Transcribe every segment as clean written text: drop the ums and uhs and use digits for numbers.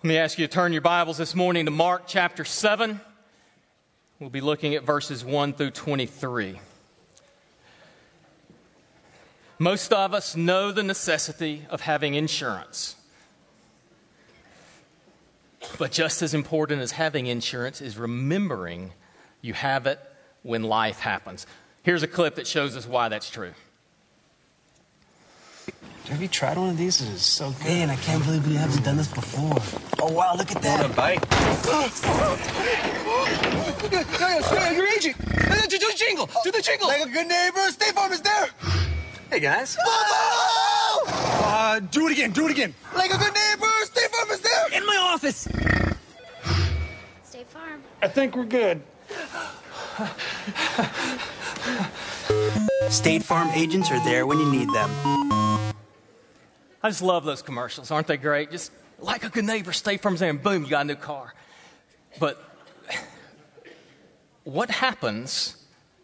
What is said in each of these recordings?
Let me ask you to turn your Bibles this morning to Mark chapter 7. We'll be looking at verses 1 through 23. Most of us know the necessity of having insurance. But just as important as having insurance is remembering you have it when life happens. Here's a clip that shows us why that's true. Have you tried one of these? It is so good. Man, I can't believe we haven't done this before. Oh, wow, look at that. Want a bite? You're aging. Do the jingle. Do the jingle. Like a good neighbor, State Farm is there. Hey, guys. Do it again. Do it again. Like a good neighbor, State Farm is there. In my office. State Farm. I think we're good. State Farm agents are there when you need them. I just love those commercials. Aren't they great? Just like a good neighbor, State Farm's there, and boom, you got a new car. But what happens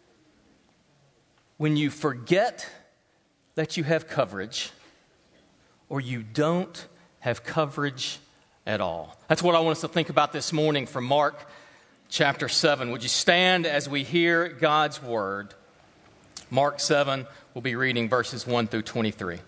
when you forget that you have coverage or you don't have coverage at all? That's what I want us to think about this morning from Mark chapter 7. Would you stand as we hear God's word? Mark 7, we'll be reading verses 1 through 23.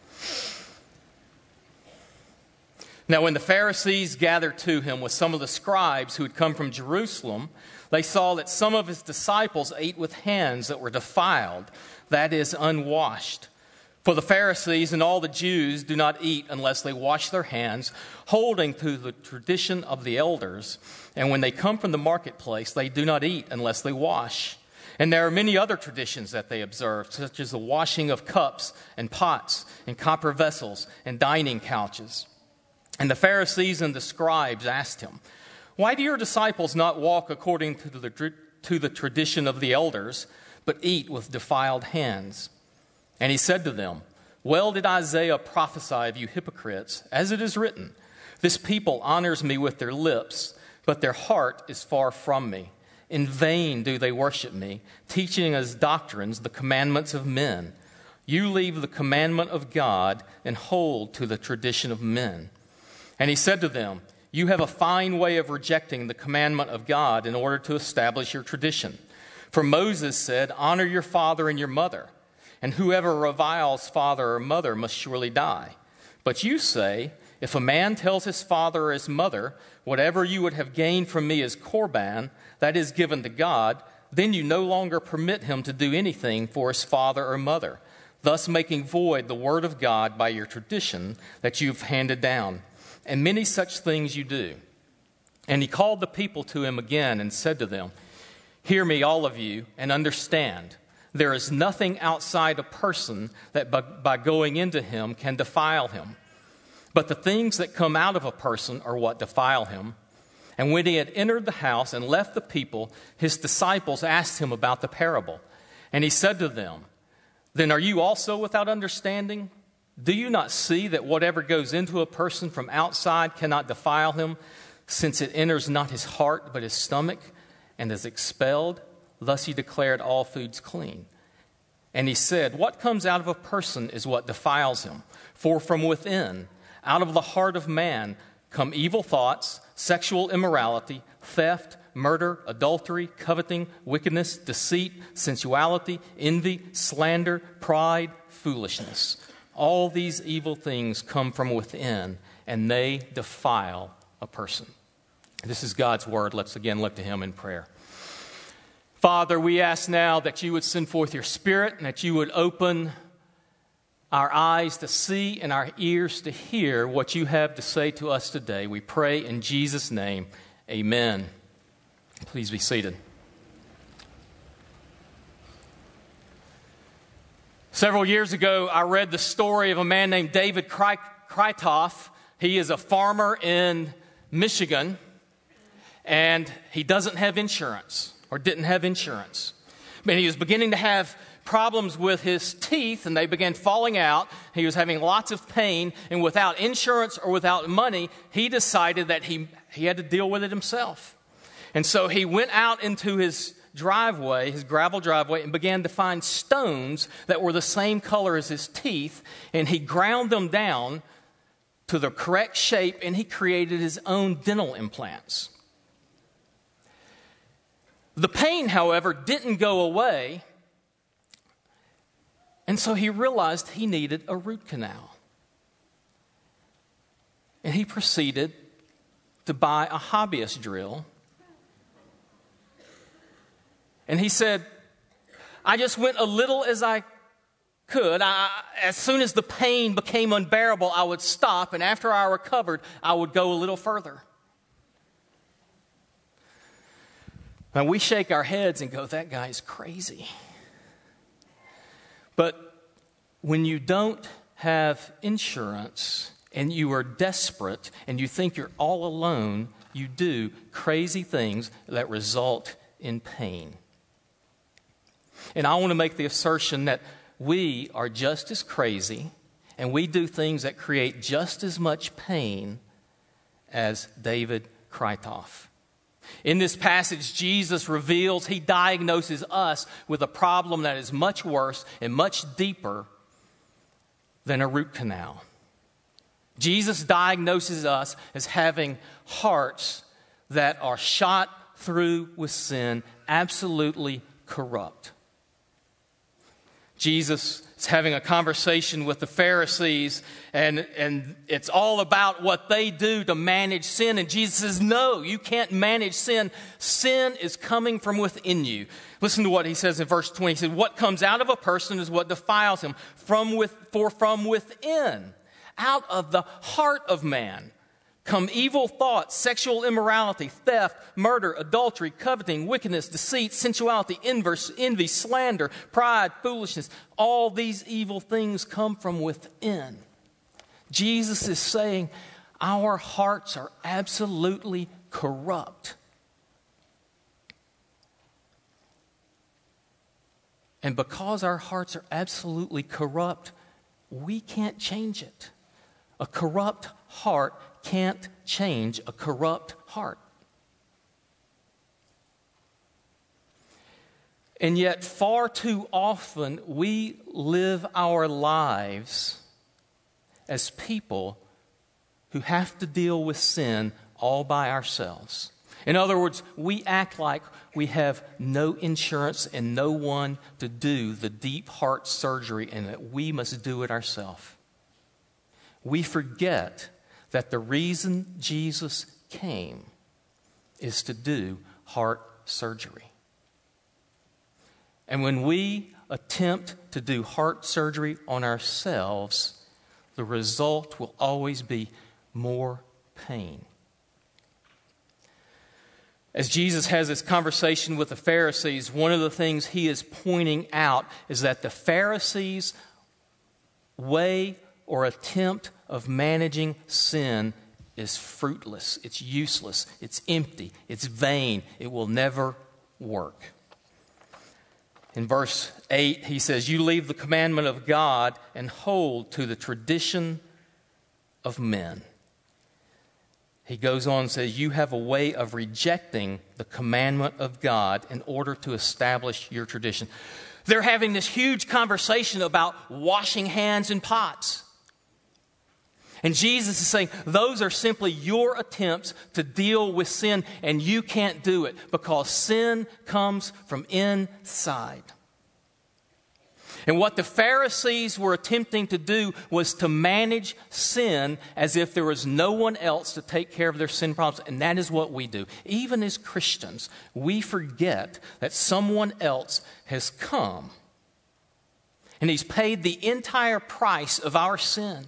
Now, when the Pharisees gathered to him with some of the scribes who had come from Jerusalem, they saw that some of his disciples ate with hands that were defiled, that is, unwashed. For the Pharisees and all the Jews do not eat unless they wash their hands, holding to the tradition of the elders. And when they come from the marketplace, they do not eat unless they wash. And there are many other traditions that they observe, such as the washing of cups and pots and copper vessels and dining couches. And the Pharisees and the scribes asked him, "Why do your disciples not walk according to the tradition of the elders, but eat with defiled hands?" And he said to them, "Well did Isaiah prophesy of you hypocrites, as it is written, 'This people honors me with their lips, but their heart is far from me. In vain do they worship me, teaching as doctrines the commandments of men. You leave the commandment of God and hold to the tradition of men.' And he said to them, 'You have a fine way of rejecting the commandment of God in order to establish your tradition. For Moses said, "Honor your father and your mother," and whoever reviles father or mother must surely die. But you say, "If a man tells his father or his mother, whatever you would have gained from me is korban, that is given to God," then you no longer permit him to do anything for his father or mother, thus making void the word of God by your tradition that you've handed down. And many such things you do.' And he called the people to him again and said to them, 'Hear me, all of you, and understand. There is nothing outside a person that by going into him can defile him. But the things that come out of a person are what defile him.' And when he had entered the house and left the people, his disciples asked him about the parable. And he said to them, 'Then are you also without understanding? Do you not see that whatever goes into a person from outside cannot defile him, since it enters not his heart but his stomach and is expelled? Thus he declared all foods clean.' And he said, 'What comes out of a person is what defiles him. For from within, out of the heart of man, come evil thoughts, sexual immorality, theft, murder, adultery, coveting, wickedness, deceit, sensuality, envy, slander, pride, foolishness. All these evil things come from within, and they defile a person.'" This is God's word. Let's again look to him in prayer. Father, we ask now that you would send forth your Spirit and that you would open our eyes to see and our ears to hear what you have to say to us today. We pray in Jesus' name, amen. Please be seated. Several years ago, I read the story of a man named David Krytoff. He is a farmer in Michigan, and he doesn't have insurance, or didn't have insurance. But he was beginning to have problems with his teeth, and they began falling out. He was having lots of pain, and without insurance or without money, he decided that he had to deal with it himself. And so he went out into his driveway, his gravel driveway, and began to find stones that were the same color as his teeth, and he ground them down to the correct shape, and he created his own dental implants. The pain, however, didn't go away, and so he realized he needed a root canal. And he proceeded to buy a hobbyist drill. And he said, I just went a little as I could. As soon as the pain became unbearable, I would stop, and after I recovered, I would go a little further. Now, we shake our heads and go, that guy's crazy. But when you don't have insurance and you are desperate and you think you're all alone, you do crazy things that result in pain. And I want to make the assertion that we are just as crazy and we do things that create just as much pain as David Krytoff. In this passage, Jesus reveals, he diagnoses us with a problem that is much worse and much deeper than a root canal. Jesus diagnoses us as having hearts that are shot through with sin, absolutely corrupt. Jesus is having a conversation with the Pharisees, and it's all about what they do to manage sin. And Jesus says, no, you can't manage sin. Sin is coming from within you. Listen to what he says in verse 20. He said, what comes out of a person is what defiles him. For from within, out of the heart of man, come evil thoughts, sexual immorality, theft, murder, adultery, coveting, wickedness, deceit, sensuality, envy, slander, pride, foolishness. All these evil things come from within. Jesus is saying our hearts are absolutely corrupt. And because our hearts are absolutely corrupt, we can't change it. A corrupt heart can't change a corrupt heart. And yet, far too often, we live our lives as people who have to deal with sin all by ourselves. In other words, we act like we have no insurance and no one to do the deep heart surgery and that we must do it ourselves. We forget that the reason Jesus came is to do heart surgery. And when we attempt to do heart surgery on ourselves, the result will always be more pain. As Jesus has this conversation with the Pharisees, one of the things he is pointing out is that the Pharisees' way or attempt of managing sin is fruitless, it's useless, it's empty, it's vain, it will never work. In verse 8, he says, you leave the commandment of God and hold to the tradition of men. He goes on and says, you have a way of rejecting the commandment of God in order to establish your tradition. They're having this huge conversation about washing hands in pots. And Jesus is saying, those are simply your attempts to deal with sin, and you can't do it because sin comes from inside. And what the Pharisees were attempting to do was to manage sin as if there was no one else to take care of their sin problems. And that is what we do. Even as Christians, we forget that someone else has come and he's paid the entire price of our sin.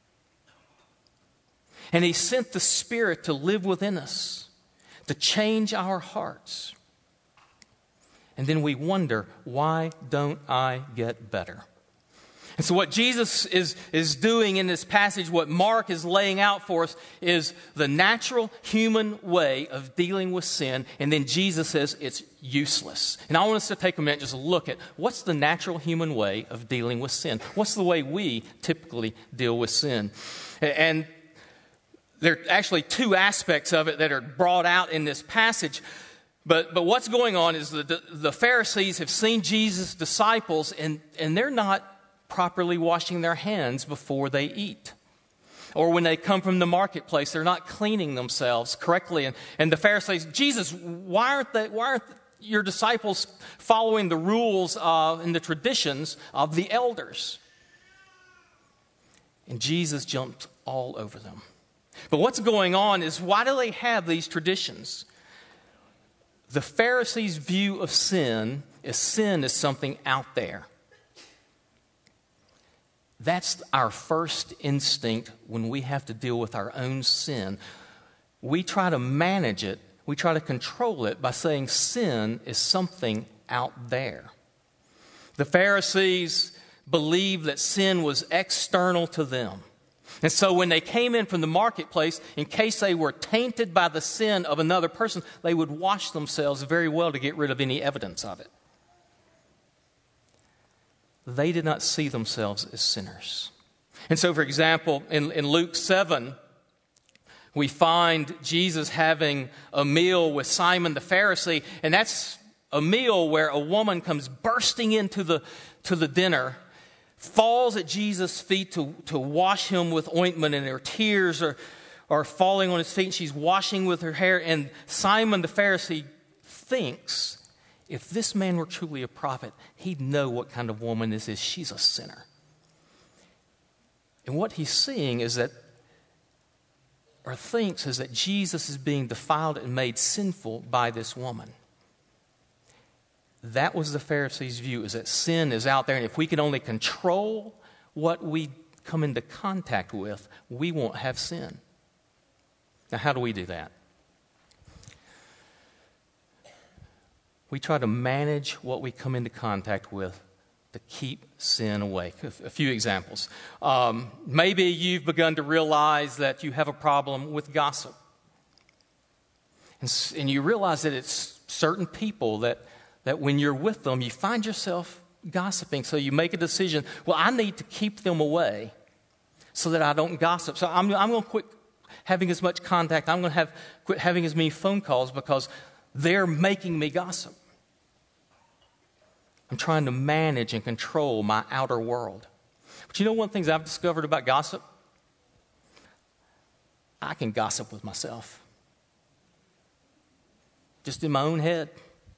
And he sent the Spirit to live within us, to change our hearts. And then we wonder, why don't I get better? And so what Jesus is doing in this passage, what Mark is laying out for us, is the natural human way of dealing with sin. And then Jesus says it's useless. And I want us to take a minute just to look at what's the natural human way of dealing with sin. What's the way we typically deal with sin? And there are actually two aspects of it that are brought out in this passage. But what's going on is the Pharisees have seen Jesus' disciples, and they're not properly washing their hands before they eat. Or when they come from the marketplace, they're not cleaning themselves correctly. And the Pharisees, Jesus, why aren't your disciples following the rules and the traditions of the elders? And Jesus jumped all over them. But what's going on is, why do they have these traditions? The Pharisees' view of sin is something out there. That's our first instinct when we have to deal with our own sin. We try to manage it, we try to control it by saying sin is something out there. The Pharisees believed that sin was external to them. And so when they came in from the marketplace, in case they were tainted by the sin of another person, they would wash themselves very well to get rid of any evidence of it. They did not see themselves as sinners. And so, for example, in Luke 7, we find Jesus having a meal with Simon the Pharisee, and that's a meal where a woman comes bursting into the dinner, falls at Jesus' feet to wash him with ointment, and her tears are falling on his feet, and she's washing with her hair. And Simon the Pharisee thinks, if this man were truly a prophet, he'd know what kind of woman this is. She's a sinner. And what he's seeing is that, or thinks, is that Jesus is being defiled and made sinful by this woman. That was the Pharisees' view, is that sin is out there, and if we can only control what we come into contact with, we won't have sin. Now, how do we do that? We try to manage what we come into contact with to keep sin away. A few examples. Maybe you've begun to realize that you have a problem with gossip. And you realize that it's certain people that when you're with them, you find yourself gossiping. So you make a decision, well, I need to keep them away so that I don't gossip. So I'm going to quit having as much contact. I'm going to quit having as many phone calls because they're making me gossip. I'm trying to manage and control my outer world. But you know one of the things I've discovered about gossip? I can gossip with myself. Just in my own head.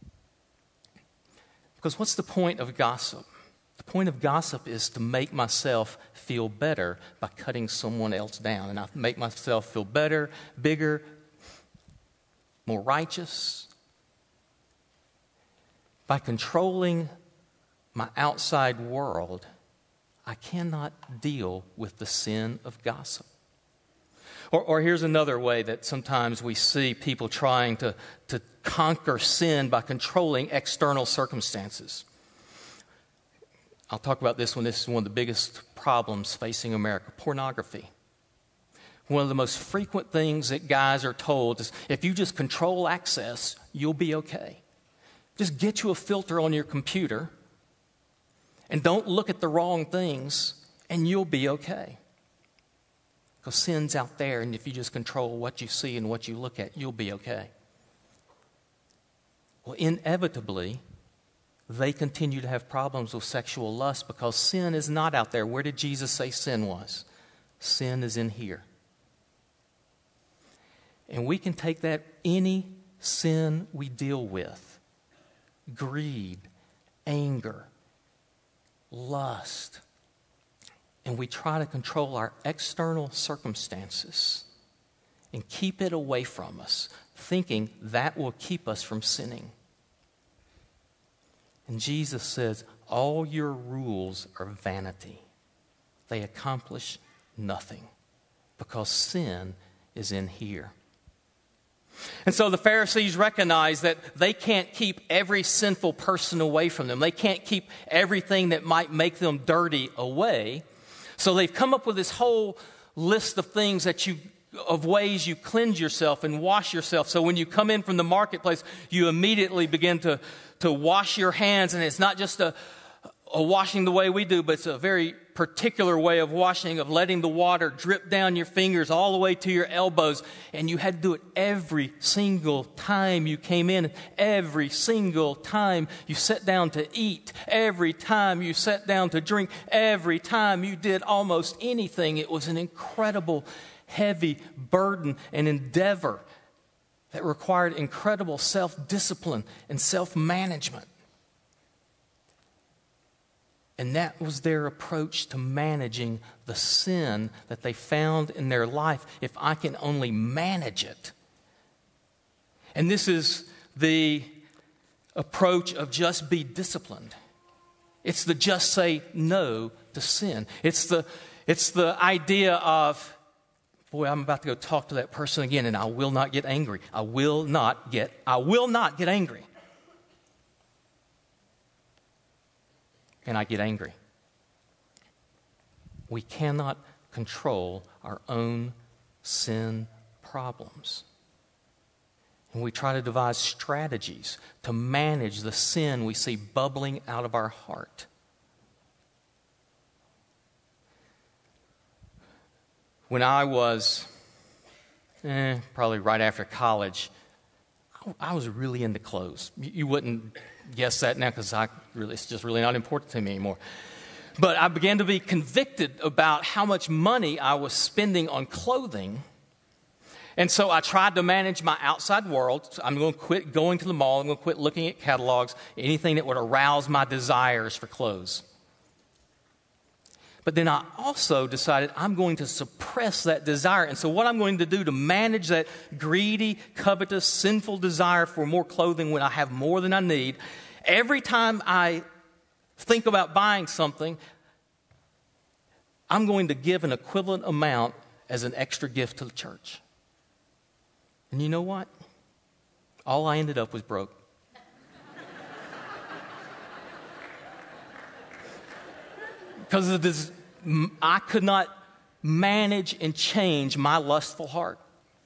Because what's the point of gossip? The point of gossip is to make myself feel better by cutting someone else down. And I make myself feel better, bigger, more righteous. By controlling my outside world, I cannot deal with the sin of gossip. Or here's another way that sometimes we see people trying to conquer sin by controlling external circumstances. I'll talk about this one. This is one of the biggest problems facing America: pornography. One of the most frequent things that guys are told is, if you just control access, you'll be okay. Just get you a filter on your computer and don't look at the wrong things, and you'll be okay. Because sin's out there, and if you just control what you see and what you look at, you'll be okay. Well, inevitably, they continue to have problems with sexual lust because sin is not out there. Where did Jesus say sin was? Sin is in here. And we can take that, any sin we deal with, greed, anger, lust, and we try to control our external circumstances and keep it away from us, thinking that will keep us from sinning. And Jesus says, all your rules are vanity. They accomplish nothing because sin is in here. And so the Pharisees recognize that they can't keep every sinful person away from them. They can't keep everything that might make them dirty away. So they've come up with this whole list of things of ways you cleanse yourself and wash yourself. So when you come in from the marketplace, you immediately begin to wash your hands. And it's not just a washing the way we do, but it's a very particular way of washing, of letting the water drip down your fingers all the way to your elbows. And you had to do it every single time you came in, every single time you sat down to eat, every time you sat down to drink, every time you did almost anything. It was an incredible, heavy burden and endeavor that required incredible self-discipline and self-management. And that was their approach to managing the sin that they found in their life. If I can only manage it. And this is the approach of just be disciplined. It's the just say no to sin. It's the idea of, boy, I'm about to go talk to that person again and I will not get angry. I will not get angry. And I get angry. We cannot control our own sin problems. And we try to devise strategies to manage the sin we see bubbling out of our heart. When I was probably right after college, I was really into clothes. You wouldn't guess that now because it's just really not important to me anymore. But I began to be convicted about how much money I was spending on clothing. And so I tried to manage my outside world. So I'm going to quit going to the mall. I'm going to quit looking at catalogs, anything that would arouse my desires for clothes. But then I also decided I'm going to suppress that desire. And so what I'm going to do to manage that greedy, covetous, sinful desire for more clothing when I have more than I need, every time I think about buying something, I'm going to give an equivalent amount as an extra gift to the church. And you know what? All I ended up was broke. Because of this, I could not manage and change my lustful heart.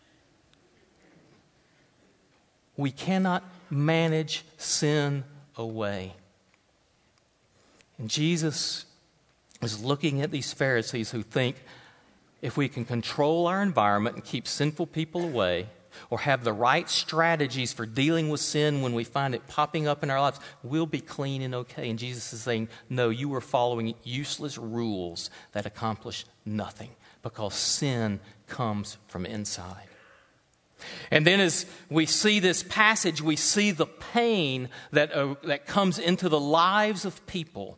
We cannot manage sin away. And Jesus is looking at these Pharisees who think if we can control our environment and keep sinful people away, or have the right strategies for dealing with sin when we find it popping up in our lives, we'll be clean and okay. And Jesus is saying, no, you are following useless rules that accomplish nothing because sin comes from inside. And then as we see this passage, we see the pain that comes into the lives of people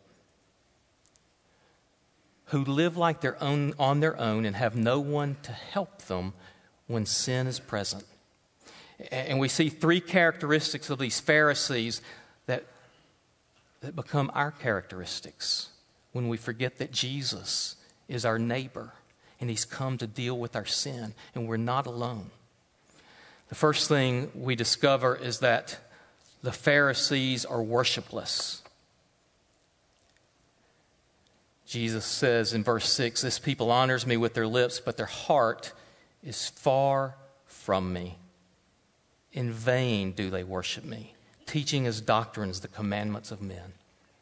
who live like on their own and have no one to help them when sin is present. And we see three characteristics of these Pharisees that become our characteristics when we forget that Jesus is our neighbor and he's come to deal with our sin and we're not alone. The first thing we discover is that the Pharisees are worshipless. Jesus says in verse 6, this people honors me with their lips, but their heart is far from me. In vain do they worship me, teaching as doctrines the commandments of men.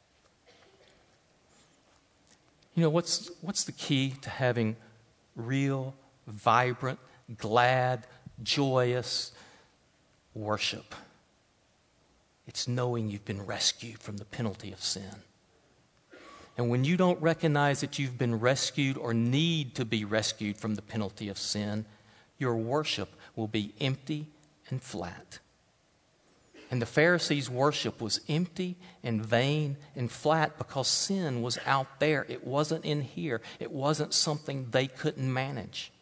You know, what's the key to having real, vibrant, glad, joyous worship? It's knowing you've been rescued from the penalty of sin. And when you don't recognize that you've been rescued or need to be rescued from the penalty of sin, your worship will be empty and flat. And the Pharisees' worship was empty and vain and flat because sin was out there. It wasn't in here. It wasn't something they couldn't manage.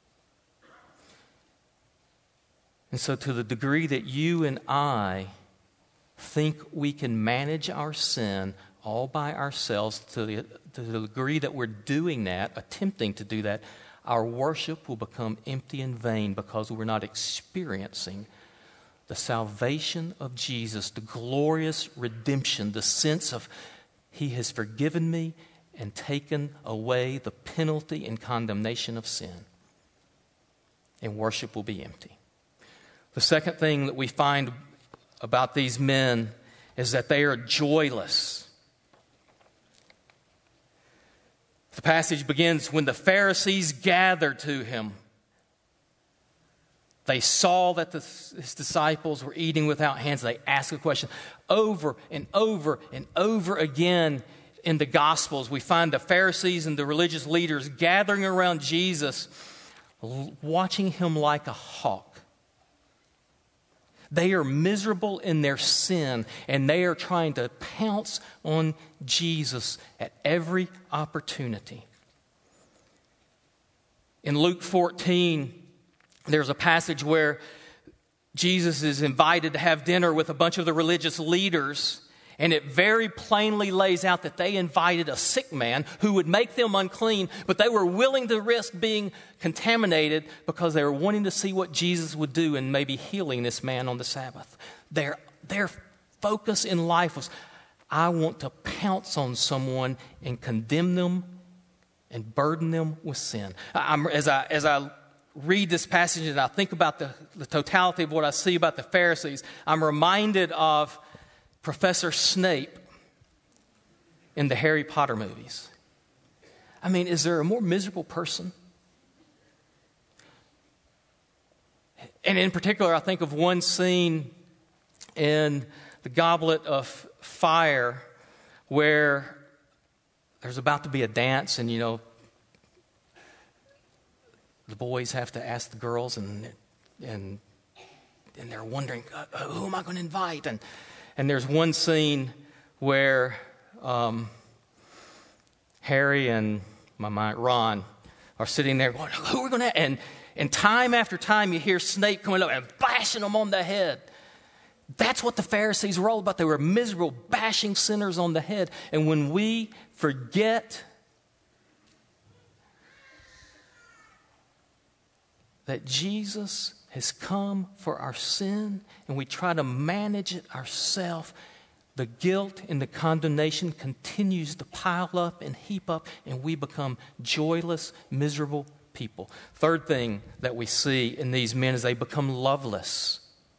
And so to the degree that you and I think we can manage our sin all by ourselves, to the degree that we're doing that, attempting to do that, our worship will become empty and vain because we're not experiencing the salvation of Jesus, the glorious redemption, the sense of He has forgiven me and taken away the penalty and condemnation of sin. And worship will be empty. The second thing that we find about these men is that they are joyless. The passage begins, when the Pharisees gathered to him, they saw that his disciples were eating without hands. They asked a question over and over and over again. In the Gospels, we find the Pharisees and the religious leaders gathering around Jesus, watching him like a hawk. They are miserable in their sin, and they are trying to pounce on Jesus at every opportunity. In Luke 14, there's a passage where Jesus is invited to have dinner with a bunch of the religious leaders, and it very plainly lays out that they invited a sick man who would make them unclean, but they were willing to risk being contaminated because they were wanting to see what Jesus would do in maybe healing this man on the Sabbath. Their focus in life was, I want to pounce on someone and condemn them and burden them with sin. As I read this passage and I think about the totality of what I see about the Pharisees, I'm reminded of Professor Snape in the Harry Potter movies. I mean, is there a more miserable person? And in particular, I think of one scene in The Goblet of Fire where there's about to be a dance, and, the boys have to ask the girls, and they're wondering, who am I going to invite? And there's one scene where Harry and Ron are sitting there going, who are we going to? And time after time you hear Snape coming up and bashing them on the head. That's what the Pharisees were all about. They were miserable, bashing sinners on the head. And when we forget that Jesus has come for our sin, and we try to manage it ourselves, the guilt and the condemnation continues to pile up and heap up, and we become joyless, miserable people. Third thing that we see in these men is they become loveless.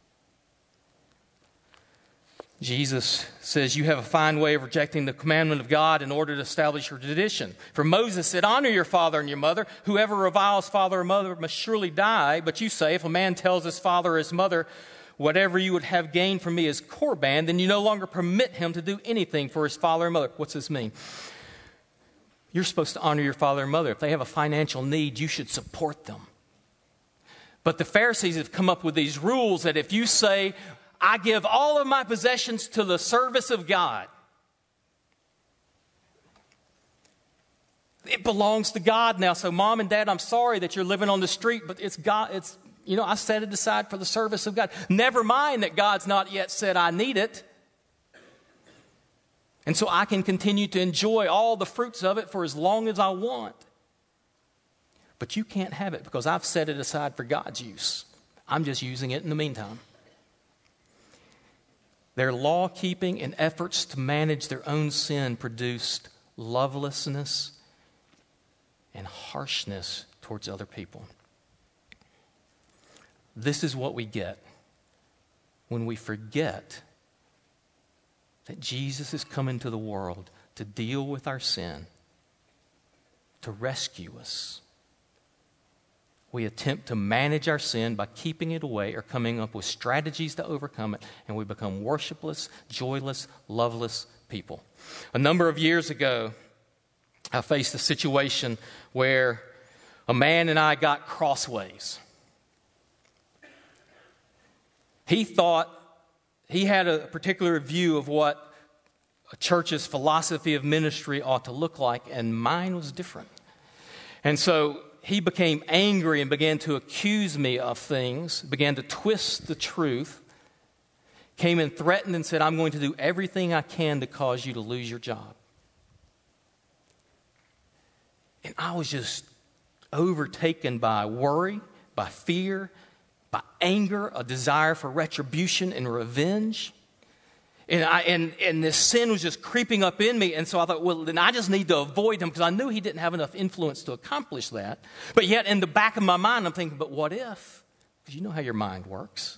Jesus says, you have a fine way of rejecting the commandment of God in order to establish your tradition. For Moses said, honor your father and your mother. Whoever reviles father or mother must surely die. But you say, if a man tells his father or his mother, whatever you would have gained from me is korban, then you no longer permit him to do anything for his father or mother. What's this mean? You're supposed to honor your father and mother. If they have a financial need, you should support them. But the Pharisees have come up with these rules that if you say, I give all of my possessions to the service of God, it belongs to God now. So mom and dad, I'm sorry that you're living on the street, but it's God. I set it aside for the service of God. Never mind that God's not yet said I need it. And so I can continue to enjoy all the fruits of it for as long as I want. But you can't have it because I've set it aside for God's use. I'm just using it in the meantime. Their law-keeping and efforts to manage their own sin produced lovelessness and harshness towards other people. This is what we get when we forget that Jesus has come into the world to deal with our sin, to rescue us. We attempt to manage our sin by keeping it away or coming up with strategies to overcome it, and we become worshipless, joyless, loveless people. A number of years ago, I faced a situation where a man and I got crossways. He thought he had a particular view of what a church's philosophy of ministry ought to look like, and mine was different. And so he became angry and began to accuse me of things, began to twist the truth, came and threatened and said, I'm going to do everything I can to cause you to lose your job. And I was just overtaken by worry, by fear, by anger, a desire for retribution and revenge. And this sin was just creeping up in me. And so I thought, well, then I just need to avoid him because I knew he didn't have enough influence to accomplish that. But yet in the back of my mind, I'm thinking, but what if? Because you know how your mind works.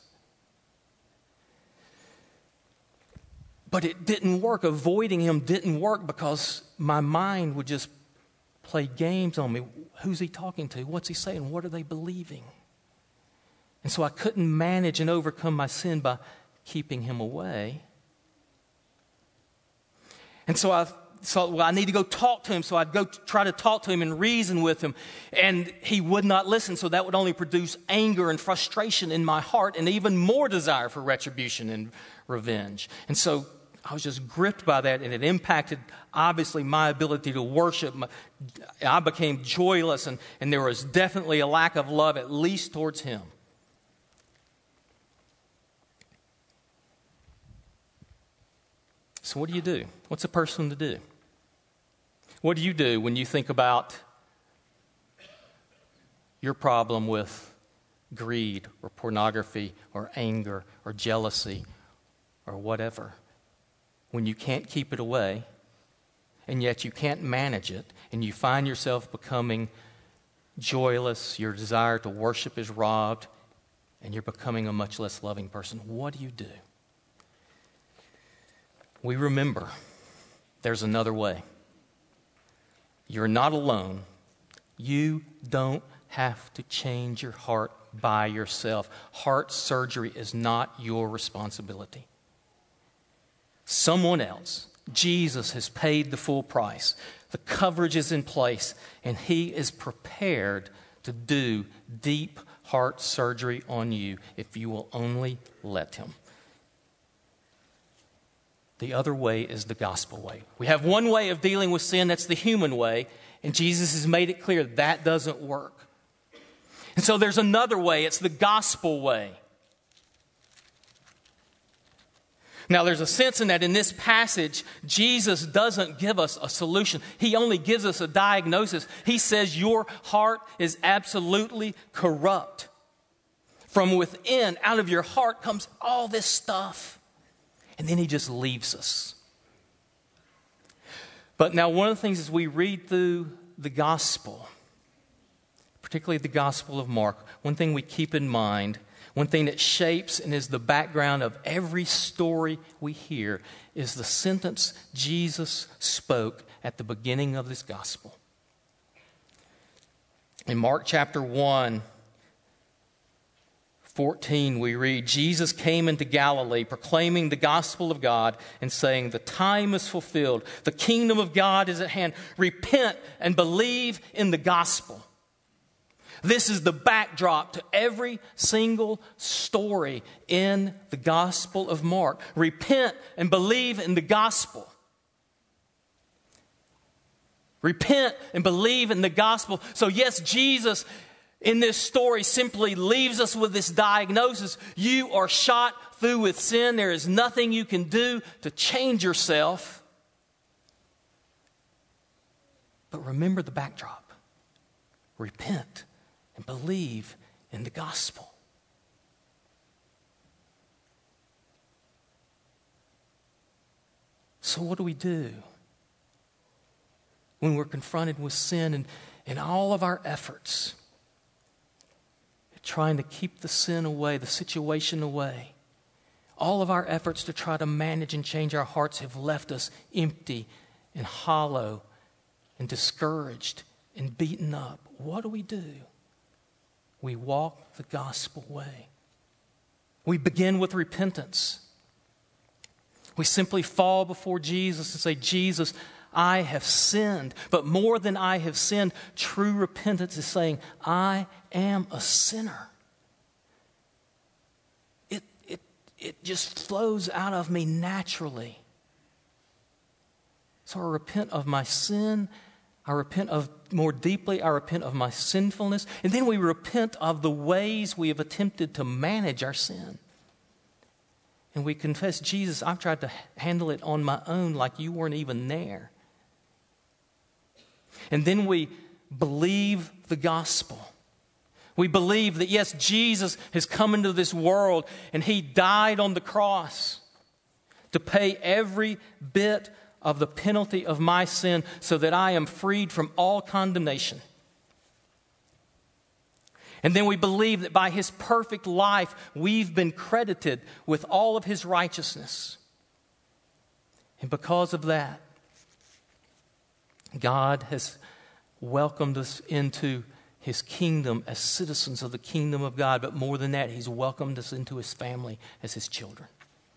But it didn't work. Avoiding him didn't work because my mind would just play games on me. Who's he talking to? What's he saying? What are they believing? And so I couldn't manage and overcome my sin by keeping him away. And so I thought, well, I need to go talk to him. So I'd go try to talk to him and reason with him. And he would not listen. So that would only produce anger and frustration in my heart and even more desire for retribution and revenge. And so I was just gripped by that, and it impacted, obviously, my ability to worship. I became joyless, and there was definitely a lack of love, at least towards him. So what do you do? What's a person to do? What do you do when you think about your problem with greed or pornography or anger or jealousy or whatever? When you can't keep it away, and yet you can't manage it, and you find yourself becoming joyless, your desire to worship is robbed, and you're becoming a much less loving person, what do you do? We remember there's another way. You're not alone. You don't have to change your heart by yourself. Heart surgery is not your responsibility. Someone else, Jesus, has paid the full price. The coverage is in place, and he is prepared to do deep heart surgery on you if you will only let him. The other way is the gospel way. We have one way of dealing with sin, that's the human way, and Jesus has made it clear that doesn't work. And so there's another way, it's the gospel way. Now, there's a sense in that in this passage, Jesus doesn't give us a solution. He only gives us a diagnosis. He says your heart is absolutely corrupt. From within, out of your heart comes all this stuff. And then he just leaves us. But now one of the things as we read through the gospel, particularly the Gospel of Mark, one thing we keep in mind, one thing that shapes and is the background of every story we hear is the sentence Jesus spoke at the beginning of this gospel. In Mark chapter 1, 14, we read, Jesus came into Galilee proclaiming the gospel of God and saying, the time is fulfilled. The kingdom of God is at hand. Repent and believe in the gospel. This is the backdrop to every single story in the Gospel of Mark. Repent and believe in the gospel. Repent and believe in the gospel. So yes, Jesus in this story simply leaves us with this diagnosis. You are shot through with sin. There is nothing you can do to change yourself. But remember the backdrop. Repent and believe in the gospel. So what do we do when we're confronted with sin and all of our efforts trying to keep the sin away, the situation away? All of our efforts to try to manage and change our hearts have left us empty and hollow and discouraged and beaten up. What do? We walk the gospel way. We begin with repentance. We simply fall before Jesus and say, Jesus, I have sinned. But more than I have sinned, true repentance is saying, I am a sinner. It just flows out of me naturally. So I repent of my sin. I repent of more deeply, I repent of my sinfulness. And then we repent of the ways we have attempted to manage our sin. And we confess, Jesus, I've tried to handle it on my own like you weren't even there. And then we believe the gospel. We believe that, yes, Jesus has come into this world and he died on the cross to pay every bit of the penalty of my sin so that I am freed from all condemnation. And then we believe that by his perfect life, we've been credited with all of his righteousness. And because of that, God has welcomed us into his kingdom as citizens of the kingdom of God. But more than that, he's welcomed us into his family as his children.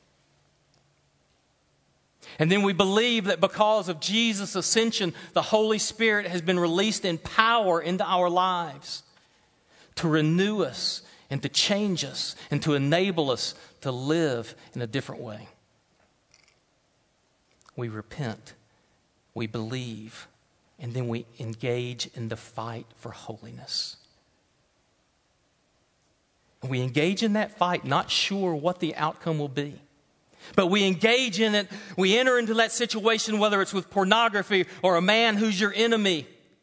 And then we believe that because of Jesus' ascension, the Holy Spirit has been released in power into our lives to renew us and to change us and to enable us to live in a different way. We repent, we believe, and then we engage in the fight for holiness. And we engage in that fight not sure what the outcome will be. But we engage in it, we enter into that situation, whether it's with pornography or a man who's your enemy.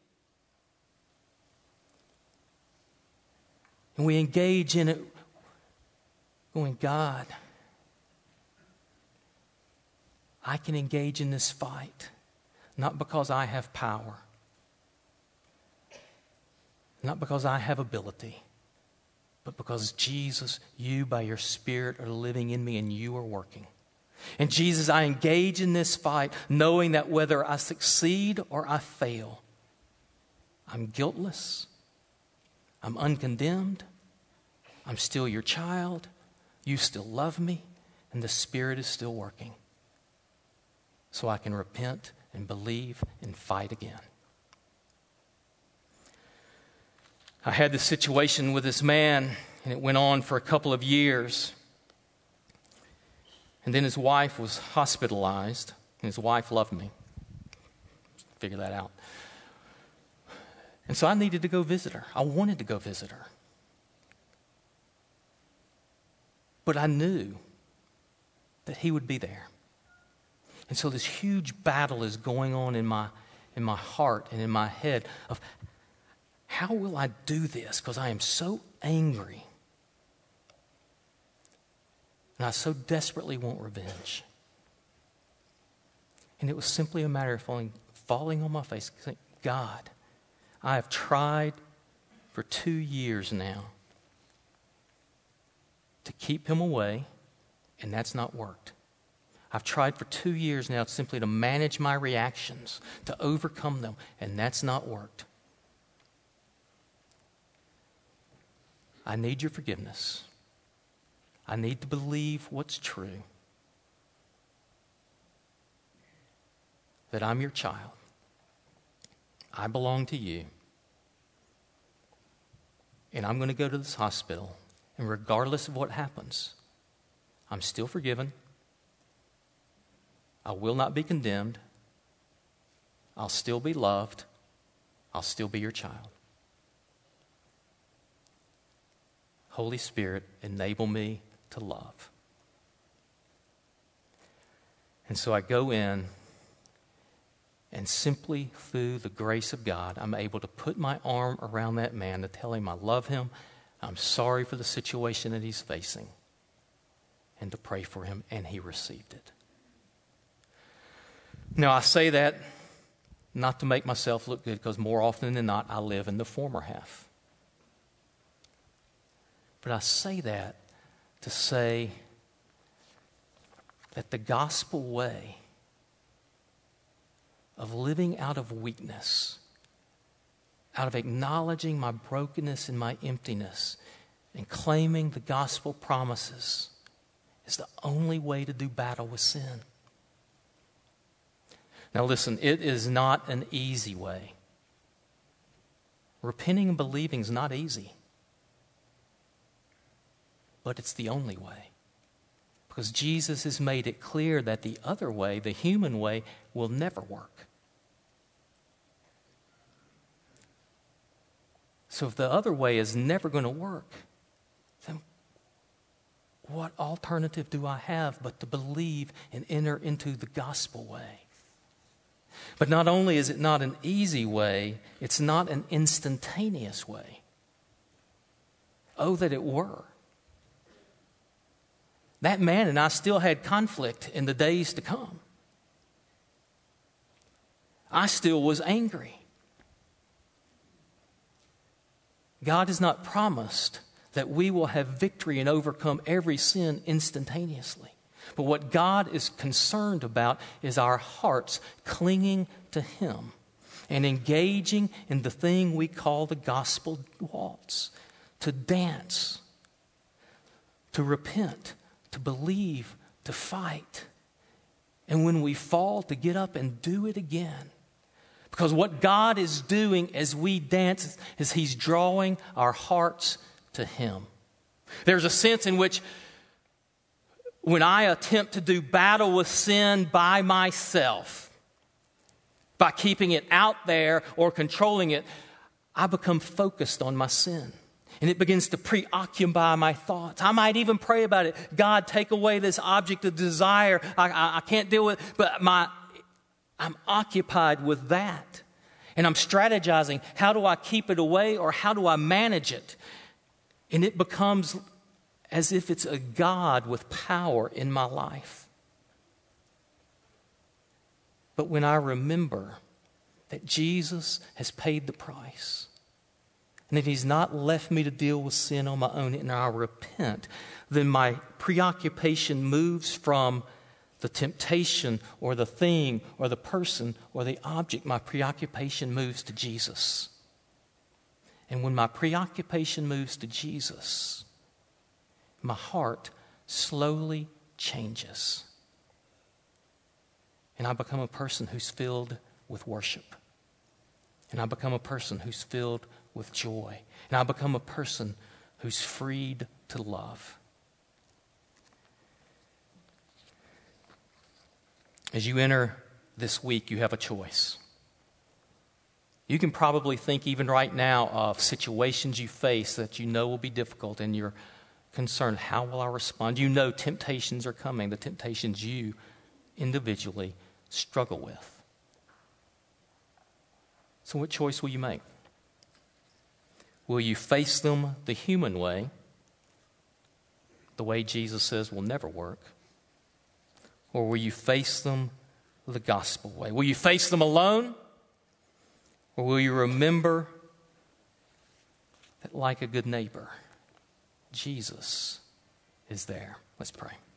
And we engage in it going, God, I can engage in this fight, not because I have power, not because I have ability, but because Jesus, you by your Spirit are living in me and you are working. And Jesus, I engage in this fight knowing that whether I succeed or I fail, I'm guiltless, I'm uncondemned, I'm still your child, you still love me, and the Spirit is still working. So I can repent and believe and fight again. I had this situation with this man, and it went on for a couple of years. And then his wife was hospitalized, and his wife loved me. Figure that out. And so I needed to go visit her. I wanted to go visit her. But I knew that he would be there. And so this huge battle is going on in my heart and in my head of how will I do this? Because I am so angry. And I so desperately want revenge. And it was simply a matter of falling on my face, saying, God, I have tried for 2 years now to keep him away, and that's not worked. I've tried for 2 years now simply to manage my reactions, to overcome them, and that's not worked. I need your forgiveness. I need to believe what's true. That I'm your child. I belong to you. And I'm going to go to this hospital. And regardless of what happens, I'm still forgiven. I will not be condemned. I'll still be loved. I'll still be your child. Holy Spirit, enable me to love. And so I go in, and simply through the grace of God, I'm able to put my arm around that man to tell him I love him, I'm sorry for the situation that he's facing, and to pray for him, and he received it. Now, I say that not to make myself look good, because more often than not, I live in the former half. But I say that to say that the gospel way of living out of weakness, out of acknowledging my brokenness and my emptiness, and claiming the gospel promises, is the only way to do battle with sin. Now listen, it is not an easy way. Repenting and believing is not easy. But it's the only way. Because Jesus has made it clear that the other way, the human way, will never work. So if the other way is never going to work, then what alternative do I have but to believe and enter into the gospel way? But not only is it not an easy way, it's not an instantaneous way. Oh, that it were. That man and I still had conflict in the days to come. I still was angry. God has not promised that we will have victory and overcome every sin instantaneously. But what God is concerned about is our hearts clinging to Him and engaging in the thing we call the gospel waltz, to dance, to repent, to believe, to fight. And when we fall, to get up and do it again. Because what God is doing as we dance is He's drawing our hearts to Him. There's a sense in which when I attempt to do battle with sin by myself, by keeping it out there or controlling it, I become focused on my sin. And it begins to preoccupy my thoughts. I might even pray about it. God, take away this object of desire. I can't deal with it. But I'm occupied with that. And I'm strategizing. How do I keep it away, or how do I manage it? And it becomes as if it's a God with power in my life. But when I remember that Jesus has paid the price, and that He's not left me to deal with sin on my own, and I repent, then my preoccupation moves from the temptation or the thing or the person or the object. My preoccupation moves to Jesus. And when my preoccupation moves to Jesus, my heart slowly changes. And I become a person who's filled with worship. And I become a person who's filled with joy. And I become a person who's freed to love. As you enter this week, you have a choice. You can probably think even right now of situations you face that you know will be difficult, and you're concerned, how will I respond? You know temptations are coming, the temptations you individually struggle with. So what choice will you make? Will you face them the human way, the way Jesus says will never work? Or will you face them the gospel way? Will you face them alone? Or will you remember that, like a good neighbor, Jesus is there? Let's pray.